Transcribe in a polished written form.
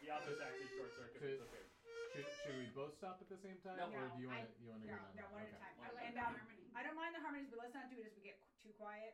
The opposite actually short circuit. It's okay. Should we both stop at the same time, No. or do you want to go down? No, one at a Okay. time. One at a And time. I don't mind the harmonies, but let's not do it as we get too quiet.